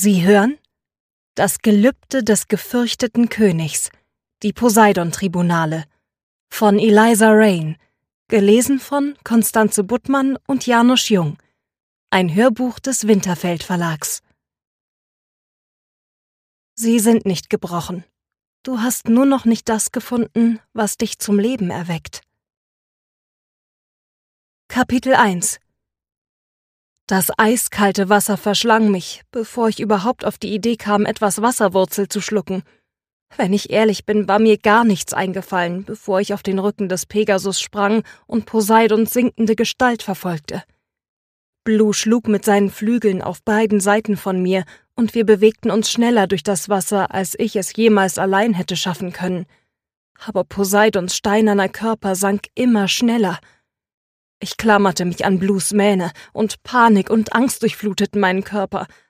Sie hören das Gelübde des gefürchteten Königs, die Poseidon-Tribunale von Eliza Reign, gelesen von Constanze Buttmann und Janusz Jung, ein Hörbuch des Winterfeld Verlags. Sie sind nicht gebrochen. Du hast nur noch nicht das gefunden, was dich zum Leben erweckt. Kapitel 1. Das eiskalte Wasser verschlang mich, bevor ich überhaupt auf die Idee kam, etwas Wasserwurzel zu schlucken. Wenn ich ehrlich bin, war mir gar nichts eingefallen, bevor ich auf den Rücken des Pegasus sprang und Poseidons sinkende Gestalt verfolgte. Blue schlug mit seinen Flügeln auf beiden Seiten von mir, und wir bewegten uns schneller durch das Wasser, als ich es jemals allein hätte schaffen können. Aber Poseidons steinerner Körper sank immer schneller. Ich klammerte mich an Blues Mähne, und Panik und Angst durchfluteten meinen Körper.